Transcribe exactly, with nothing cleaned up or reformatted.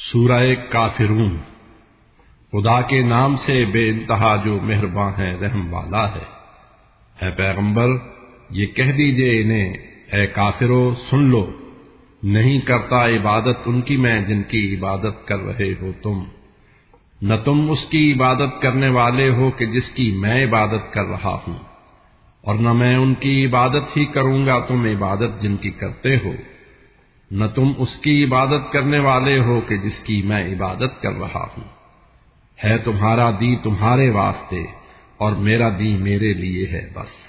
सूरह काफिरून। खुदा के नाम से बेइंतहा जो मेहरबान है, रहम वाला है। ऐ पैगंबर, ये कह दीजिए इन्हें, ऐ काफिरो सुन लो, नहीं करता इबादत उनकी मैं जिनकी इबादत कर रहे हो तुम। न तुम उसकी इबादत करने वाले हो कि जिसकी मैं इबादत कर रहा हूं, और न मैं उनकी इबादत ही करूंगा तुम इबादत जिनकी करते हो। न तुम उसकी इबादत करने वाले हो कि जिसकी मैं इबादत कर रहा हूं। है तुम्हारा दी तुम्हारे वास्ते और मेरा दी मेरे लिए है बस।